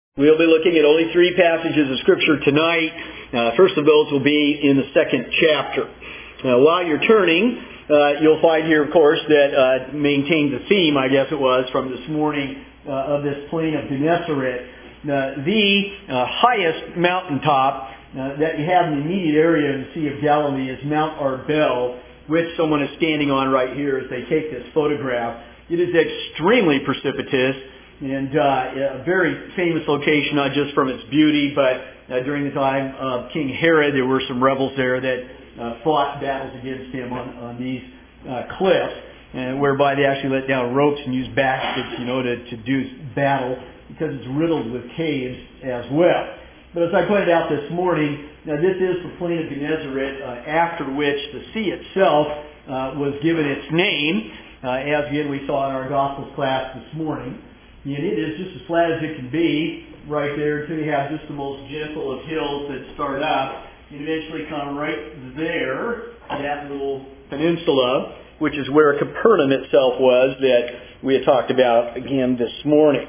We'll be looking at only 3 passages of Scripture tonight. First of those will be in the 2nd chapter. While you're turning, you'll find here, of course, that maintains the theme, I guess it was, from this morning of this plain of Gennesaret. The highest mountaintop that you have in the immediate area of the Sea of Galilee is Mount Arbel, which someone is standing on right here as they take this photograph. It is extremely precipitous and a very famous location, not just from its beauty, but during the time of King Herod, there were some rebels there that fought battles against him on these cliffs, and whereby they actually let down ropes and used baskets, to do battle, because it's riddled with caves as well. But as I pointed out this morning, this is the plain of Gennesaret, after which the sea itself was given its name, as again we saw in our Gospels class this morning. And it is just as flat as it can be right there until you have just the most gentle of hills that start up and eventually come right there, that little peninsula, which is where Capernaum itself was that we had talked about again this morning.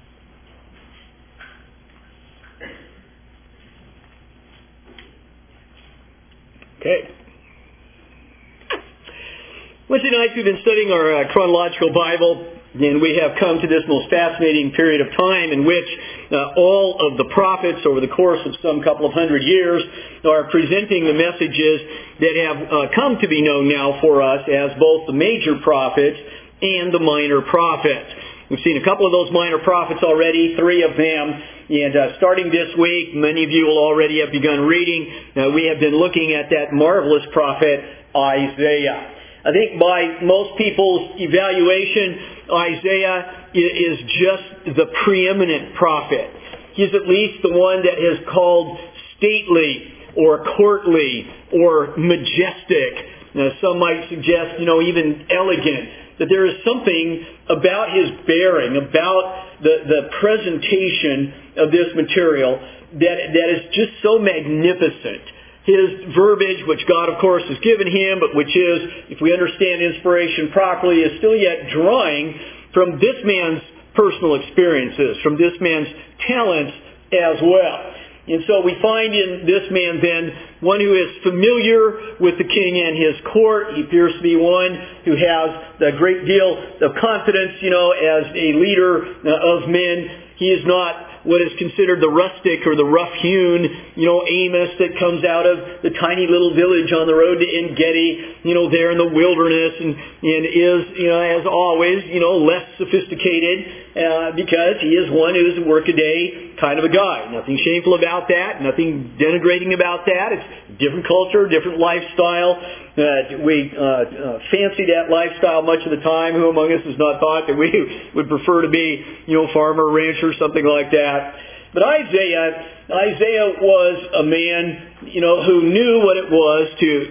Okay. Wednesday nights we've been studying our chronological Bible, and we have come to this most fascinating period of time in which all of the prophets over the course of some couple of hundred years are presenting the messages that have come to be known now for us as both the major prophets and the minor prophets. We've seen a couple of those minor prophets already, 3 of them, and starting this week, many of you will already have begun reading. We have been looking at that marvelous prophet, Isaiah. I think by most people's evaluation, Isaiah is just the preeminent prophet. He's at least the one that is called stately or courtly or majestic. Some might suggest, even elegant. That there is something about his bearing, about the presentation of this material that is just so magnificent. His verbiage, which God, of course, has given him, but which is, if we understand inspiration properly, is still yet drawing from this man's personal experiences, from this man's talents as well. And so we find in this man then one who is familiar with the king and his court. He appears to be one who has a great deal of confidence, as a leader of men. He is not what is considered the rustic or the rough-hewn, Amos that comes out of the tiny little village on the road to En-Gedi, there in the wilderness and is, as always, less sophisticated because he is one who is a work-a-day kind of a guy. Nothing shameful about that, nothing denigrating about that. It's a different culture, different lifestyle. We fancy that lifestyle much of the time. Who among us has not thought that we would prefer to be, farmer, rancher, something like that? But Isaiah was a man, who knew what it was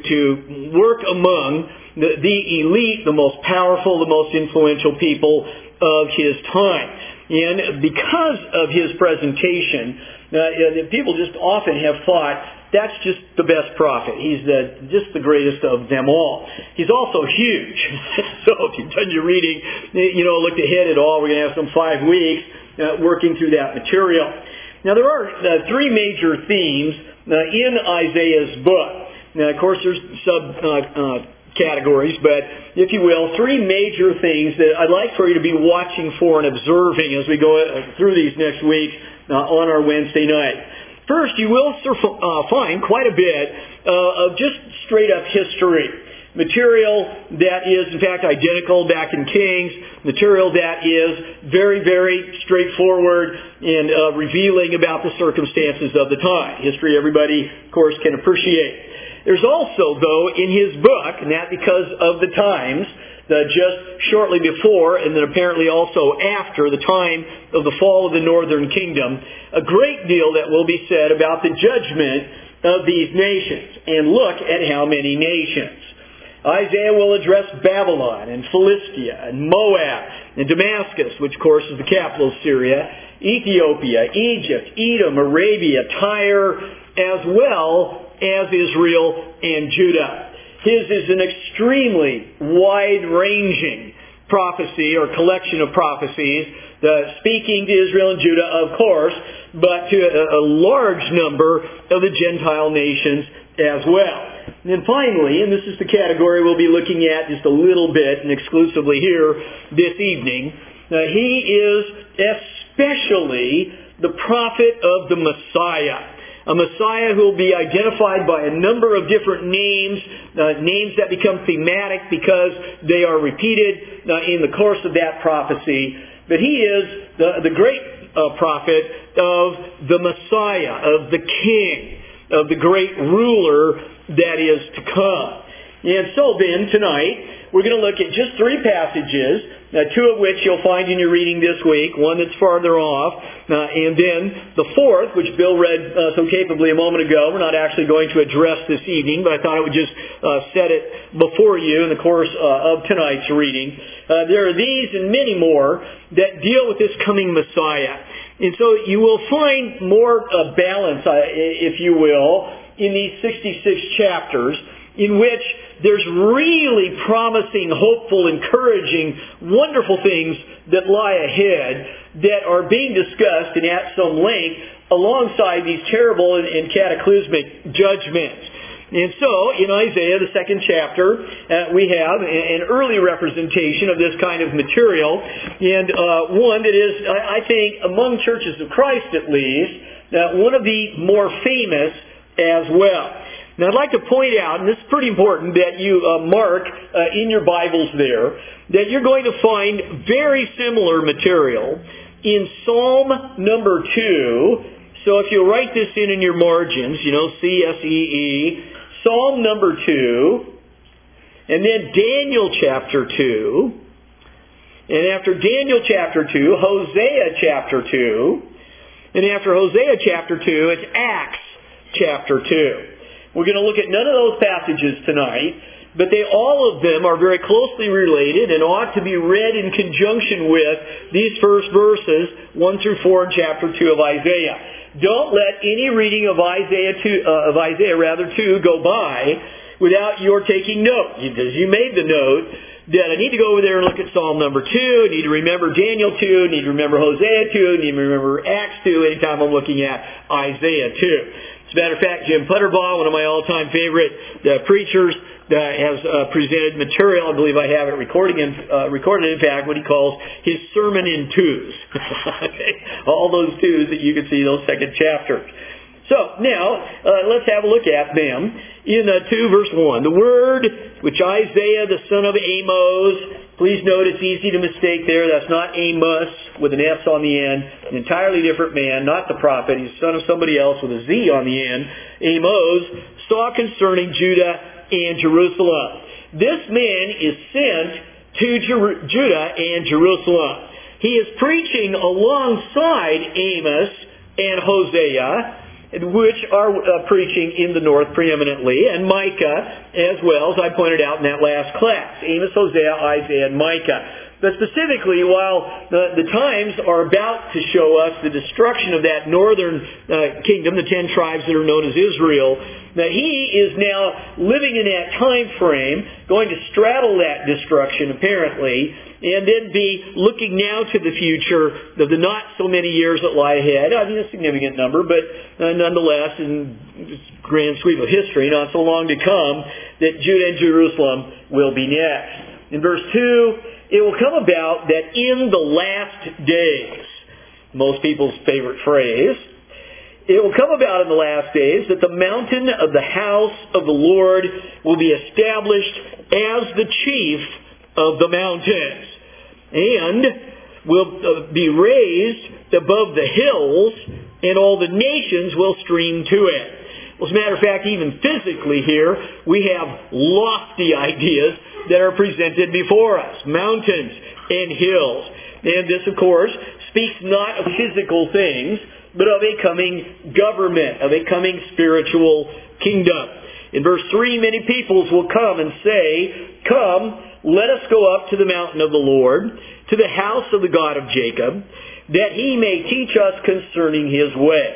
to work among the elite, the most powerful, the most influential people of his time. And because of his presentation, people just often have thought, that's just the best prophet. He's just the greatest of them all. He's also huge. So if you've done your reading, looked ahead at all, we're going to have some 5 weeks working through that material. Now there are 3 major themes in Isaiah's book. Now of course there's categories, but if you will, 3 major things that I'd like for you to be watching for and observing as we go through these next week on our Wednesday night. First, you will find quite a bit of just straight-up history. Material that is, in fact, identical back in Kings. Material that is very, very straightforward in revealing about the circumstances of the time. History everybody, of course, can appreciate. There's also, though, in his book, and that because of the times, just shortly before and then apparently also after the time of the fall of the northern kingdom, a great deal that will be said about the judgment of these nations. And look at how many nations. Isaiah will address Babylon and Philistia and Moab and Damascus, which of course is the capital of Syria, Ethiopia, Egypt, Edom, Arabia, Tyre, as well as Israel and Judah. His is an extremely wide-ranging prophecy or collection of prophecies, speaking to Israel and Judah, of course, but to a large number of the Gentile nations as well. And then finally, and this is the category we'll be looking at just a little bit and exclusively here this evening, he is especially the prophet of the Messiah. A Messiah who will be identified by a number of different names, names that become thematic because they are repeated in the course of that prophecy. But he is the great prophet of the Messiah, of the King, of the great ruler that is to come. And so then, tonight, we're going to look at just three passages, two of which you'll find in your reading this week, one that's farther off, and then the fourth, which Bill read so capably a moment ago. We're not actually going to address this evening, but I thought I would just set it before you in the course of tonight's reading. There are these and many more that deal with this coming Messiah. And so you will find more balance, if you will, in these 66 chapters, in which there's really promising, hopeful, encouraging, wonderful things that lie ahead that are being discussed and at some length alongside these terrible and cataclysmic judgments. And so, in Isaiah, the second chapter, we have an early representation of this kind of material, and one that is, I think, among churches of Christ at least, one of the more famous as well. Now, I'd like to point out, and this is pretty important, that you mark in your Bibles there, that you're going to find very similar material in Psalm number 2. So if you'll write this in your margins, CSEE, Psalm number 2, and then Daniel chapter 2, and after Daniel chapter 2, Hosea chapter 2, and after Hosea chapter 2, it's Acts chapter 2. We're going to look at none of those passages tonight, but all of them are very closely related and ought to be read in conjunction with these first verses, 1 through 4 in chapter 2 of Isaiah. Don't let any reading of Isaiah 2 go by without your taking note. As you made the note that I need to go over there and look at Psalm number 2, I need to remember Daniel 2, I need to remember Hosea 2, I need to remember Acts 2 anytime I'm looking at Isaiah 2. As a matter of fact, Jim Putterbaugh, one of my all-time favorite preachers, has presented material. I believe I have it recorded, in fact, what he calls his sermon in twos. All those twos that you can see, those second chapters. So, now, let's have a look at them. In 2 verse 1, the word which Isaiah the son of Amos, please note it's easy to mistake there. That's not Amos with an S on the end. An entirely different man, not the prophet. He's the son of somebody else with a Z on the end. Amos saw concerning Judah and Jerusalem. This man is sent to Judah and Jerusalem. He is preaching alongside Amos and Hosea, which are preaching in the north preeminently, and Micah as well, as I pointed out in that last class. Amos, Hosea, Isaiah, and Micah. But specifically, while the times are about to show us the destruction of that northern kingdom, the 10 tribes that are known as Israel, that he is now living in that time frame, going to straddle that destruction apparently, and then be looking now to the future of the not so many years that lie ahead. I mean, a significant number, but nonetheless, in this grand sweep of history, not so long to come, that Judah and Jerusalem will be next. In verse 2, it will come about that in the last days, most people's favorite phrase, it will come about in the last days that the mountain of the house of the Lord will be established as the chief of the mountains, and will be raised above the hills, and all the nations will stream to it. Well, as a matter of fact, even physically here, we have lofty ideas that are presented before us. Mountains and hills. And this, of course, speaks not of physical things, but of a coming government, of a coming spiritual kingdom. In verse 3, many peoples will come and say, "Come, let us go up to the mountain of the Lord, to the house of the God of Jacob, that he may teach us concerning his ways."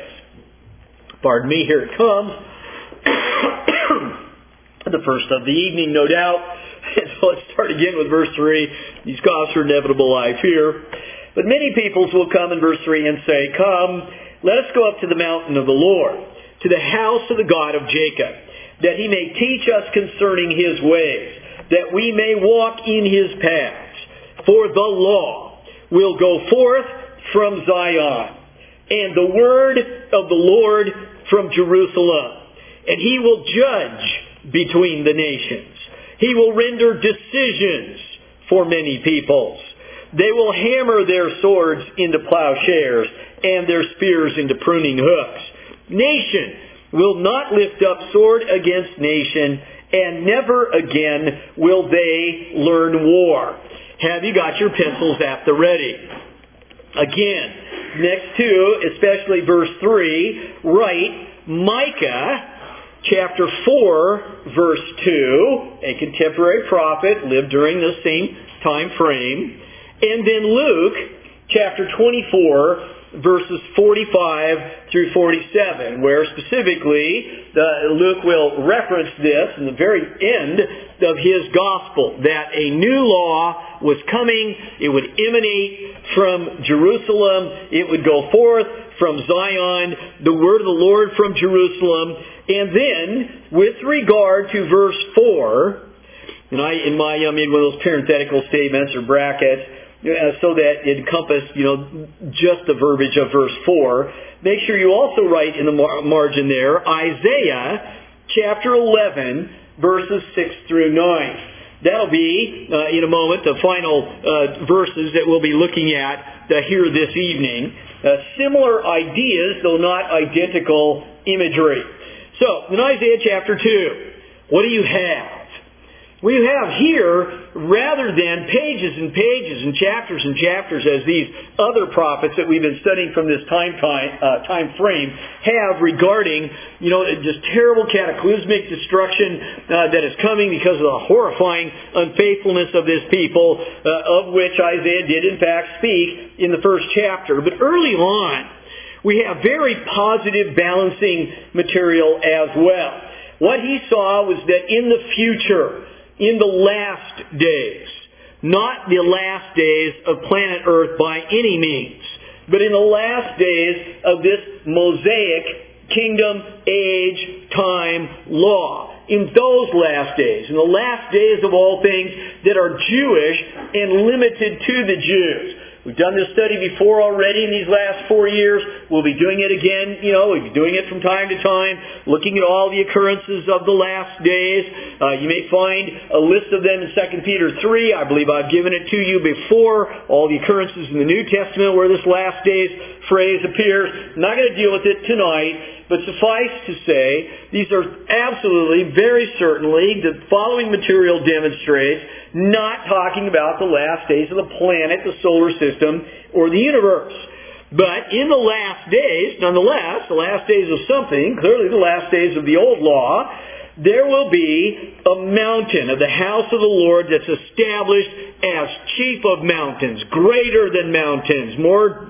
Pardon me, here it comes. The first of the evening, no doubt. So let's start again with verse 3. These costs are inevitable, I fear. But many peoples will come in verse 3 and say, Come, let us go up to the mountain of the Lord, to the house of the God of Jacob, that he may teach us concerning his ways, that we may walk in his paths. For the law will go forth from Zion, and the word of the Lord from Jerusalem. And he will judge between the nations. He will render decisions for many peoples. They will hammer their swords into plowshares and their spears into pruning hooks. Nation will not lift up sword against nation, and never again will they learn war. Have you got your pencils at the ready? Again, next to, especially verse 3, write Micah chapter 4, verse 2, a contemporary prophet, lived during the same time frame. And then Luke chapter 24, verses 45 through 47, where specifically Luke will reference this in the very end of his gospel, that a new law was coming. It would emanate from Jerusalem. It would go forth from Zion, the word of the Lord from Jerusalem. And then, with regard to verse 4, and I made one of those parenthetical statements or brackets, so that it encompassed, just the verbiage of verse 4. Make sure you also write in the margin there, Isaiah chapter 11, verses 6 through 9. That'll be, in a moment, the final verses that we'll be looking at here this evening. Similar ideas, though not identical imagery. So, in Isaiah chapter 2, what do you have? What you have here, rather than pages and pages and chapters as these other prophets that we've been studying from this time frame have regarding, just terrible cataclysmic destruction that is coming because of the horrifying unfaithfulness of this people, of which Isaiah did in fact speak in the first chapter. But early on, we have very positive balancing material as well. What he saw was that in the future, in the last days, not the last days of planet Earth by any means, but in the last days of this Mosaic kingdom, age, time, law. In those last days, in the last days of all things that are Jewish and limited to the Jews. We've done this study before already in these last 4 years. We'll be doing it again, we'll be doing it from time to time, looking at all the occurrences of the last days. You may find a list of them in 2 Peter 3. I believe I've given it to you before. All the occurrences in the New Testament where this last days phrase appears. I'm not going to deal with it tonight, but suffice to say, these are absolutely, very certainly, the following material demonstrates, not talking about the last days of the planet, the solar system, or the universe. But in the last days, nonetheless, the last days of something, clearly the last days of the old law, there will be a mountain of the house of the Lord that's established as chief of mountains, greater than mountains, more,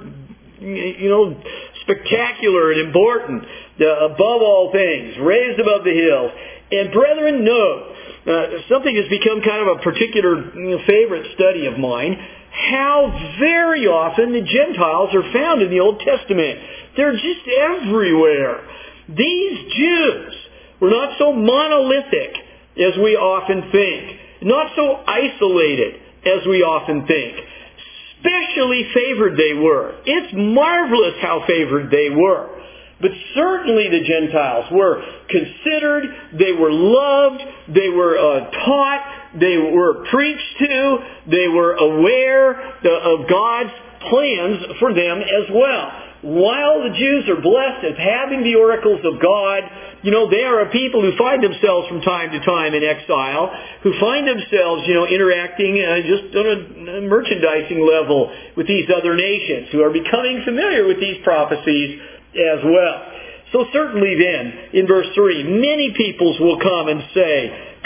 spectacular and important, above all things, raised above the hills. And brethren, note, something has become kind of a particular favorite study of mine, how very often the Gentiles are found in the Old Testament. They're just everywhere. These Jews were not so monolithic as we often think, not so isolated as we often think. Specially favored they were. It's marvelous how favored they were. But certainly the Gentiles were considered, they were loved, they were taught, they were preached to, they were aware of God's plans for them as well. While the Jews are blessed as having the oracles of God, they are a people who find themselves from time to time in exile, who find themselves, interacting just on a merchandising level with these other nations, who are becoming familiar with these prophecies as well. So certainly then, in verse 3, many peoples will come and say,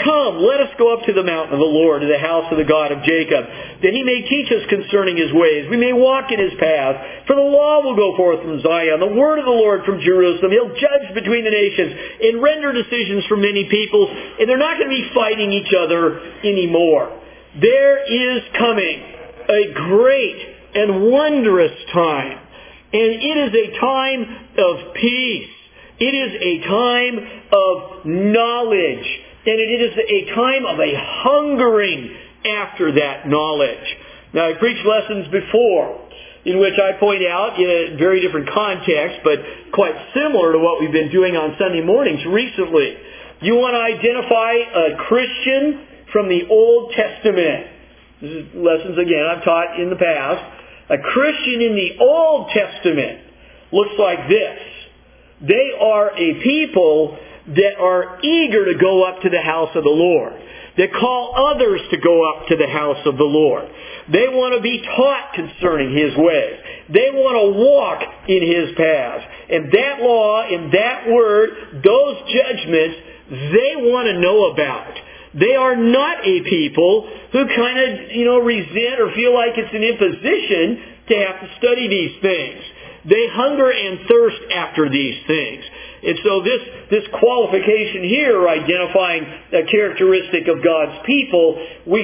Come, let us go up to the mountain of the Lord, to the house of the God of Jacob, that He may teach us concerning His ways. We may walk in His path. For the law will go forth from Zion, the word of the Lord from Jerusalem. He'll judge between the nations and render decisions for many peoples. And they're not going to be fighting each other anymore. There is coming a great and wondrous time. And it is a time of peace. It is a time of knowledge. And it is a time of a hungering after that knowledge. Now, I preached lessons before in which I point out in a very different context, but quite similar to what we've been doing on Sunday mornings recently. You want to identify a Christian from the Old Testament. This is lessons, again, I've taught in the past. A Christian in the Old Testament looks like this. They are a people that are eager to go up to the house of the Lord. That call others to go up to the house of the Lord. They want to be taught concerning His ways. They want to walk in His paths. And that law and that word, those judgments, they want to know about. They are not a people who kind of, resent or feel like it's an imposition to have to study these things. They hunger and thirst after these things. And so this qualification here, identifying a characteristic of God's people, we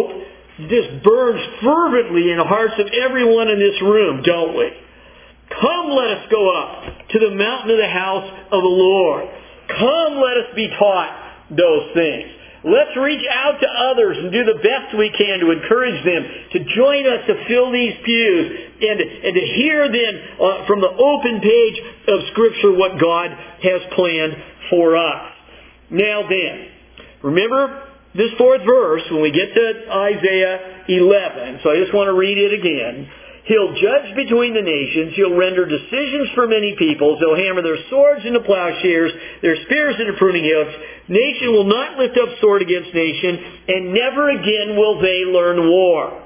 hope this burns fervently in the hearts of everyone in this room, don't we? Come, let us go up to the mountain of the house of the Lord. Come, let us be taught those things. Let's reach out to others and do the best we can to encourage them to join us to fill these pews and to hear then from the open page of Scripture what God has planned for us. Now then, remember this fourth verse when we get to Isaiah 11. So I just want to read it again. He'll judge between the nations. He'll render decisions for many peoples. They'll hammer their swords into plowshares, their spears into pruning hooks. Nation will not lift up sword against nation, and never again will they learn war.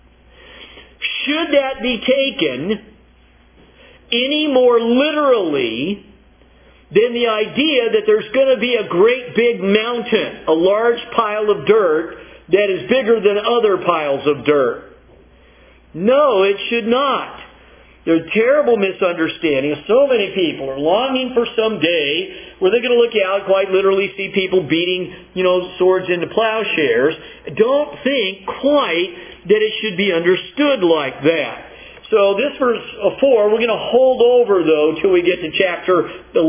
Should that be taken any more literally than the idea that there's going to be a great big mountain, a large pile of dirt that is bigger than other piles of dirt? No, it should not. There's a terrible misunderstanding. So many people are longing for some day where they're going to look out, quite literally see people beating, swords into plowshares. Don't think quite that it should be understood like that. So this verse 4, we're going to hold over, though, till we get to chapter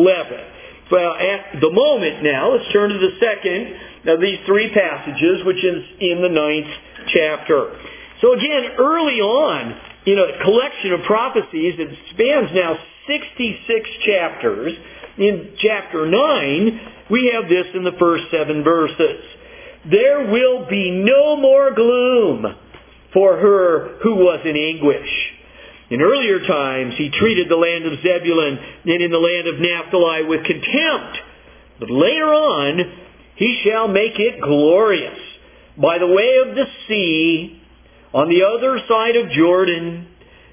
11. Well, at the moment now, let's turn to the second of these three passages, which is in the 9th chapter. So again, early on, in a collection of prophecies that spans now 66 chapters, in chapter 9, we have this in the first 7 verses. There will be no more gloom for her who was in anguish. In earlier times, He treated the land of Zebulun and in the land of Naphtali with contempt. But later on, He shall make it glorious by the way of the sea, on the other side of Jordan,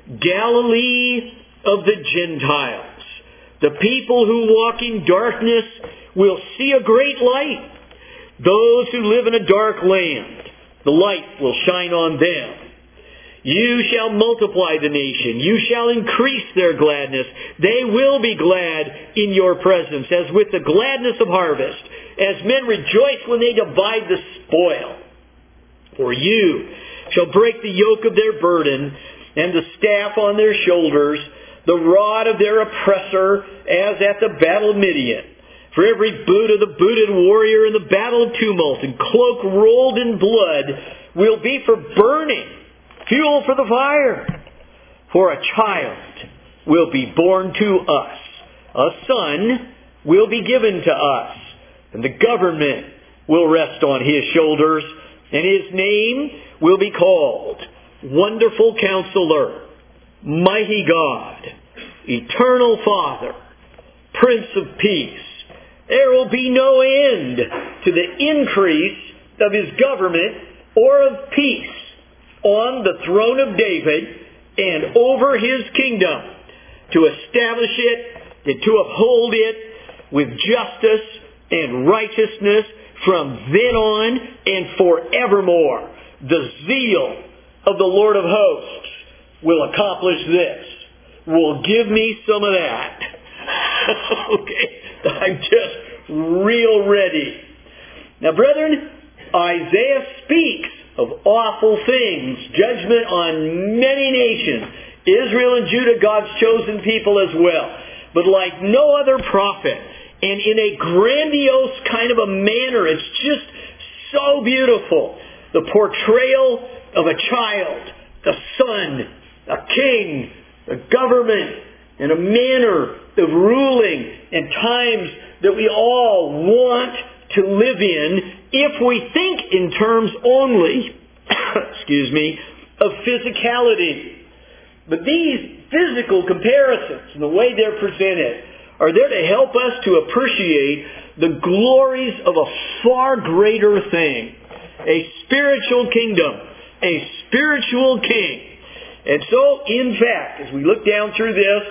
Galilee of the Gentiles. The people who walk in darkness will see a great light. Those who live in a dark land, the light will shine on them. You shall multiply the nation. You shall increase their gladness. They will be glad in your presence, as with the gladness of harvest, as men rejoice when they divide the spoil. For you shall break the yoke of their burden, and the staff on their shoulders, the rod of their oppressor, as at the battle of Midian. For every boot of the booted warrior in the battle of tumult, and cloak rolled in blood, will be for burning, fuel for the fire. For a child will be born to us, a son will be given to us, and the government will rest on His shoulders, and His name will be called Wonderful Counselor, Mighty God, Eternal Father, Prince of Peace. There will be no end to the increase of His government or of peace on the throne of David and over His kingdom, to establish it and to uphold it with justice and righteousness from then on and forevermore. The zeal of the Lord of hosts will accomplish this. Will give me some of that. Okay, I'm just real ready. Now, brethren, Isaiah speaks of awful things, judgment on many nations, Israel and Judah, God's chosen people as well. But like no other prophet, and in a grandiose kind of a manner, it's just so beautiful. The portrayal of a child, a son, a king, a government, and a manner of ruling and times that we all want to live in if we think in terms only, of physicality. But these physical comparisons and the way they're presented are there to help us to appreciate the glories of a far greater thing, a spiritual kingdom, a spiritual king. And so, in fact, as we look down through this,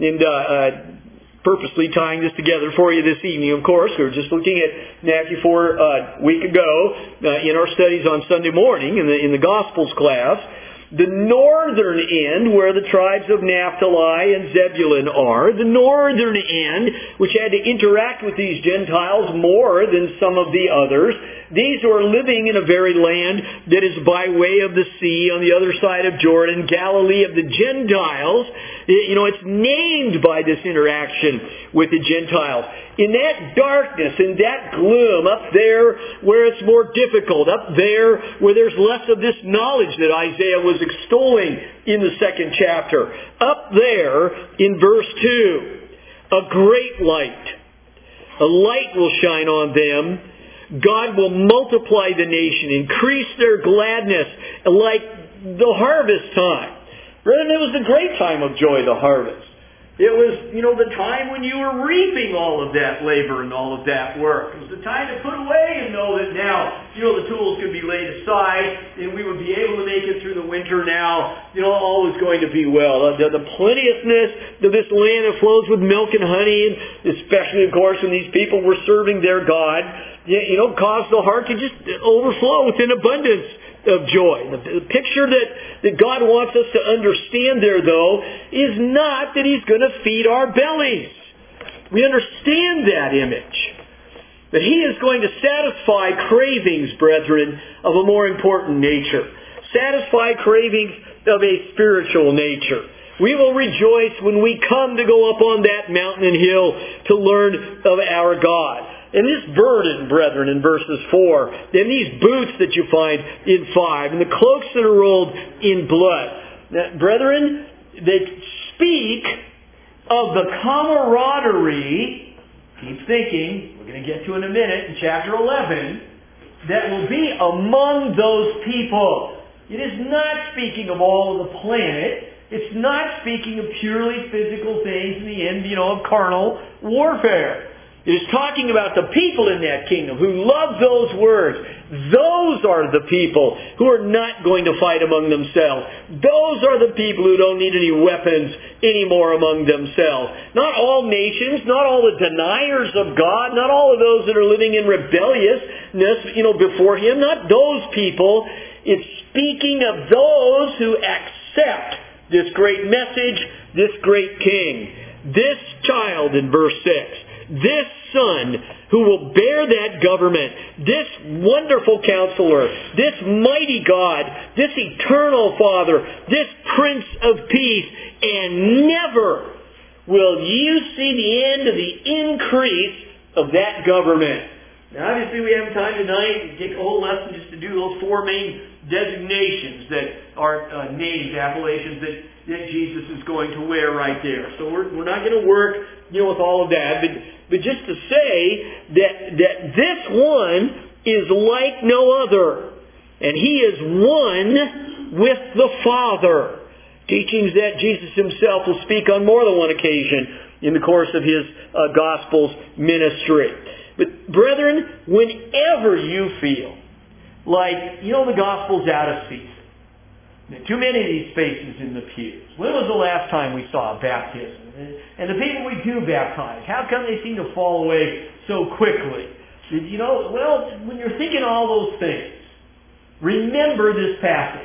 and purposely tying this together for you this evening, of course, we were just looking at Matthew 4 a week ago in our studies on Sunday morning in the Gospels class. The northern end, where the tribes of Naphtali and Zebulun are, the northern end, which had to interact with these Gentiles more than some of the others, these who are living in a very land that is by way of the sea on the other side of Jordan, Galilee of the Gentiles. It's named by this interaction with the Gentiles. In that darkness, in that gloom, up there where it's more difficult, up there where there's less of this knowledge that Isaiah was extolling in the second chapter, up there in verse 2, a great light. A light will shine on them. God will multiply the nation, increase their gladness like the harvest time. Brethren, it was a great time of joy, the harvest. It was, the time when you were reaping all of that labor and all of that work. It was the time to put away and know that now, the tools could be laid aside and we would be able to make it through the winter now. All was going to be well. The plenteousness of this land that flows with milk and honey, and especially, of course, when these people were serving their God, caused the heart to just overflow with an abundance of joy. The picture that God wants us to understand there, though, is not that He's going to feed our bellies. We understand that image. That He is going to satisfy cravings, brethren, of a more important nature. Satisfy cravings of a spiritual nature. We will rejoice when we come to go up on that mountain and hill to learn of our God. And this burden, brethren, in verses 4, and these boots that you find in 5, and the cloaks that are rolled in blood. Now, brethren, they speak of the camaraderie, keep thinking, we're going to get to in a minute, in chapter 11, that will be among those people. It is not speaking of all of the planet. It's not speaking of purely physical things in the end, of carnal warfare. It is talking about the people in that kingdom who love those words. Those are the people who are not going to fight among themselves. Those are the people who don't need any weapons anymore among themselves. Not all nations, not all the deniers of God, not all of those that are living in rebelliousness, before Him, not those people. It's speaking of those who accept this great message, this great king. This child in verse 6. This Son who will bear that government, this wonderful Counselor, this mighty God, this eternal Father, this Prince of Peace, and never will you see the end of the increase of that government. Now, obviously, we have time tonight to take a whole lesson just to do those four main designations that are names, appellations that Jesus is going to wear right there. So we're not going to work, with all of that, but just to say that this one is like no other, and He is one with the Father. Teachings that Jesus Himself will speak on more than one occasion in the course of His Gospels ministry. But brethren, whenever you feel like, the Gospel's out of season, too many of these faces in the pews. When was the last time we saw baptism? And the people we do baptize, how come they seem to fall away so quickly? When you're thinking all those things, remember this passage.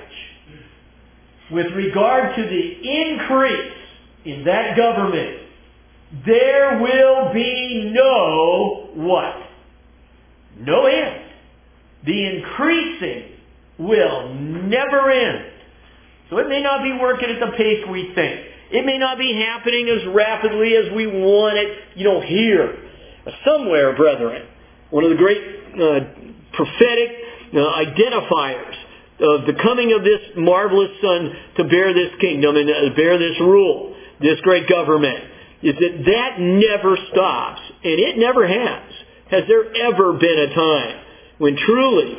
With regard to the increase in that government, there will be no what? No end. The increasing will never end. So it may not be working at the pace we think. It may not be happening as rapidly as we want it, here. Somewhere, brethren, one of the great prophetic identifiers of the coming of this marvelous Son to bear this kingdom and bear this rule, this great government, is that never stops. And it never has. Has there ever been a time when truly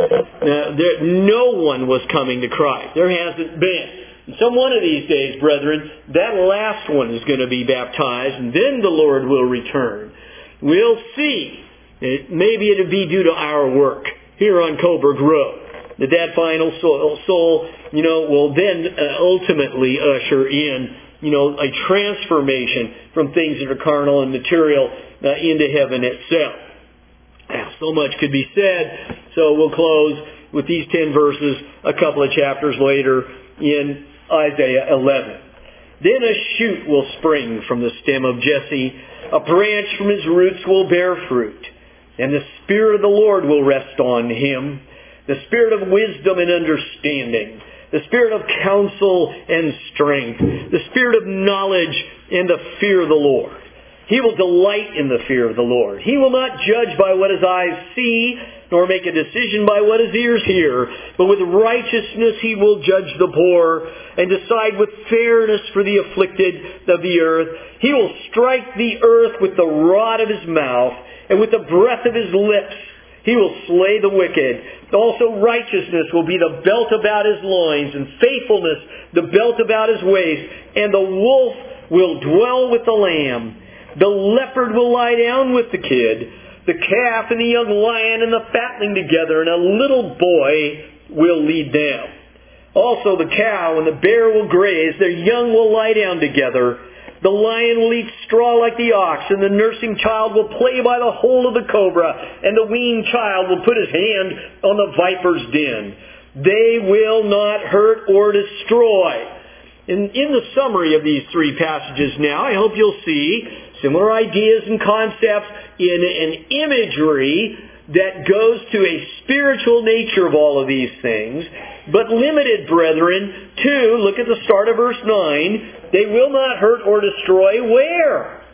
no one was coming to Christ? There hasn't been. And some one of these days, brethren, that last one is going to be baptized, and then the Lord will return. We'll see. Maybe it'll be due to our work here on Coburg Road. That final soul, will then ultimately usher in, a transformation from things that are carnal and material into heaven itself. Now, so much could be said, so we'll close with these 10 verses a couple of chapters later in Isaiah 11. Then a shoot will spring from the stem of Jesse, a branch from his roots will bear fruit, and the Spirit of the Lord will rest on him, the Spirit of wisdom and understanding, the Spirit of counsel and strength, the Spirit of knowledge and the fear of the Lord. He will delight in the fear of the Lord. He will not judge by what his eyes see, nor make a decision by what his ears hear, but with righteousness he will judge the poor and decide with fairness for the afflicted of the earth. He will strike the earth with the rod of his mouth, and with the breath of his lips he will slay the wicked. Also righteousness will be the belt about his loins, and faithfulness the belt about his waist, and the wolf will dwell with the lamb. The leopard will lie down with the kid, the calf and the young lion and the fatling together, and a little boy will lead them. Also the cow and the bear will graze, their young will lie down together. The lion will eat straw like the ox, and the nursing child will play by the hole of the cobra, and the weaned child will put his hand on the viper's den. They will not hurt or destroy. In the summary of these 3 passages now, I hope you'll see similar ideas and concepts in an imagery that goes to a spiritual nature of all of these things, but limited, brethren, to, look at the start of verse 9, they will not hurt or destroy where?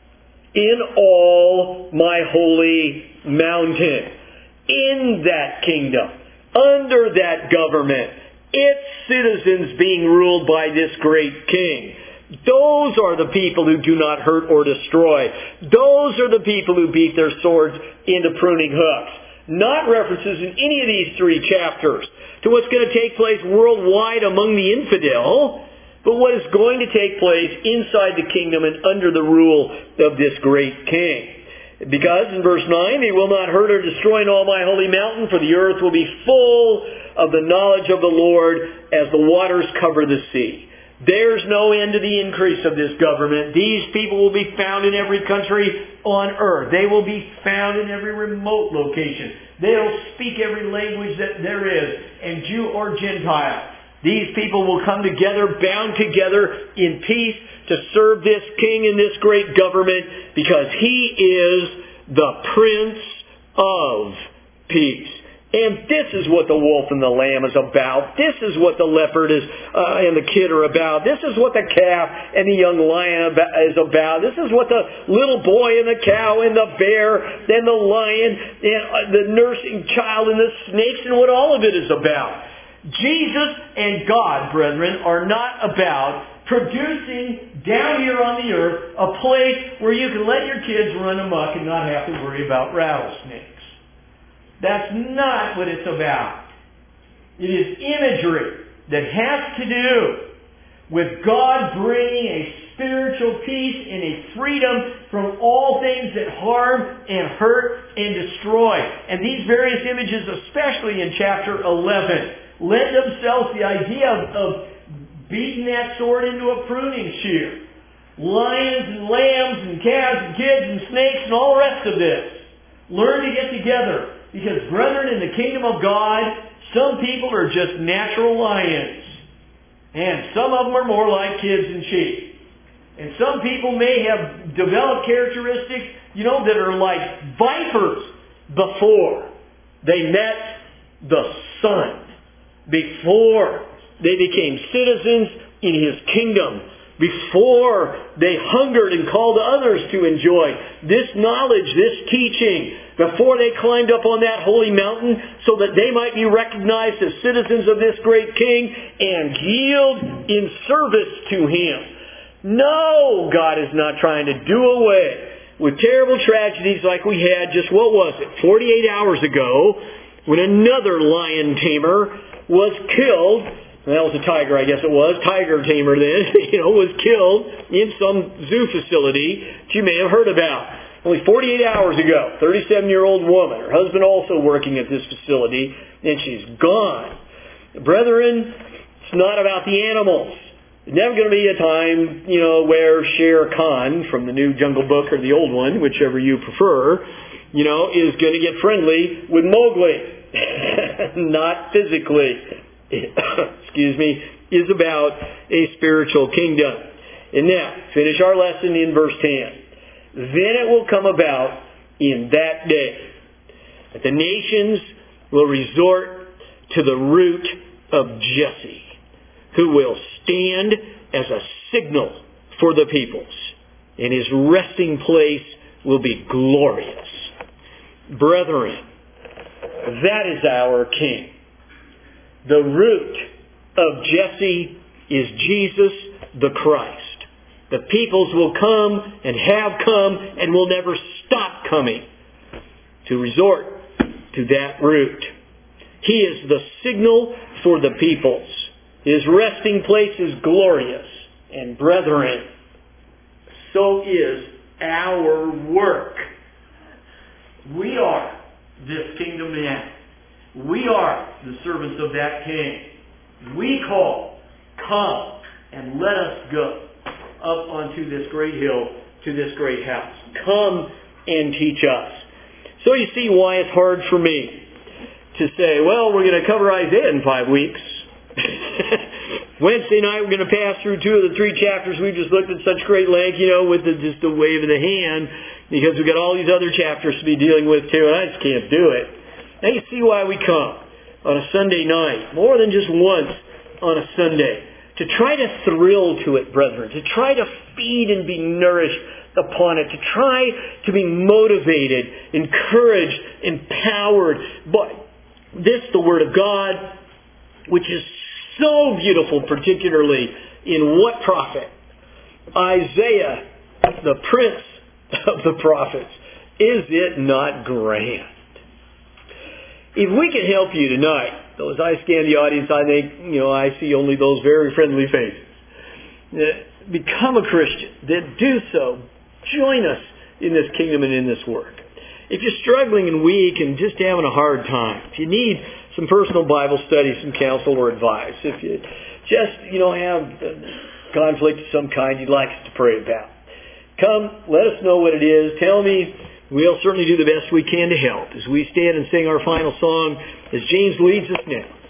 In all my holy mountain. In that kingdom. Under that government. Its citizens being ruled by this great king. Those are the people who do not hurt or destroy. Those are the people who beat their swords into pruning hooks. Not references in any of these 3 chapters to what's going to take place worldwide among the infidel, but what is going to take place inside the kingdom and under the rule of this great king. Because in verse 9, they will not hurt or destroy in all my holy mountain, for the earth will be full of the knowledge of the Lord as the waters cover the sea. There's no end to the increase of this government. These people will be found in every country on earth. They will be found in every remote location. They'll speak every language that there is, and Jew or Gentile. These people will come together, bound together in peace to serve this king and this great government, because he is the Prince of Peace. And this is what the wolf and the lamb is about. This is what the leopard is and the kid are about. This is what the calf and the young lion is about. This is what the little boy and the cow and the bear and the lion and the nursing child and the snakes and what all of it is about. Jesus and God, brethren, are not about producing down here on the earth a place where you can let your kids run amok and not have to worry about rattlesnakes. That's not what it's about. It is imagery that has to do with God bringing a spiritual peace and a freedom from all things that harm and hurt and destroy. And these various images, especially in chapter 11, lend themselves to the idea of beating that sword into a pruning shear. Lions and lambs and calves and kids and snakes and all the rest of this. Learn to get together. Because, brethren, in the kingdom of God, some people are just natural lions. And some of them are more like kids and sheep. And some people may have developed characteristics, that are like vipers before they met the Son. Before they became citizens in His kingdom. Before they hungered and called others to enjoy this knowledge, this teaching, before they climbed up on that holy mountain so that they might be recognized as citizens of this great King and yield in service to Him. No, God is not trying to do away with terrible tragedies like we had just, 48 hours ago when another lion tamer was killed. That was a tiger, I guess it was. Tiger tamer then, was killed in some zoo facility that you may have heard about. Only 48 hours ago, 37-year-old woman, her husband also working at this facility, and she's gone. Brethren, it's not about the animals. There's never going to be a time, where Shere Khan from the new Jungle Book or the old one, whichever you prefer, is going to get friendly with Mowgli. Not physically. Is about a spiritual kingdom. And now, finish our lesson in verse 10. Then it will come about in that day that the nations will resort to the root of Jesse, who will stand as a signal for the peoples, and His resting place will be glorious. Brethren, that is our King. The root of Jesse is Jesus the Christ. The peoples will come and have come and will never stop coming to resort to that root. He is the signal for the peoples. His resting place is glorious. And brethren, so is our work. We are this kingdom now. We are the servants of that King. We call, come and let us go up onto this great hill, to this great house. Come and teach us. So you see why it's hard for me to say, well, we're going to cover Isaiah in 5 weeks. Wednesday night we're going to pass through 2 of the 3 chapters we've just looked at such great length, with just a wave of the hand, because we've got all these other chapters to be dealing with too, and I just can't do it. Now you see why we come on a Sunday night, more than just once on a Sunday, to try to thrill to it, brethren, to try to feed and be nourished upon it, to try to be motivated, encouraged, empowered by this, the Word of God, which is so beautiful, particularly in what prophet? Isaiah, the prince of the prophets. Is it not grand? If we can help you tonight, though as I scan the audience, I think, I see only those very friendly faces. Become a Christian. Then do so. Join us in this kingdom and in this work. If you're struggling and weak and just having a hard time, if you need some personal Bible study, some counsel or advice, if you just, have conflict of some kind you'd like us to pray about, come, let us know what it is. Tell me. We'll certainly do the best we can to help as we stand and sing our final song as James leads us now.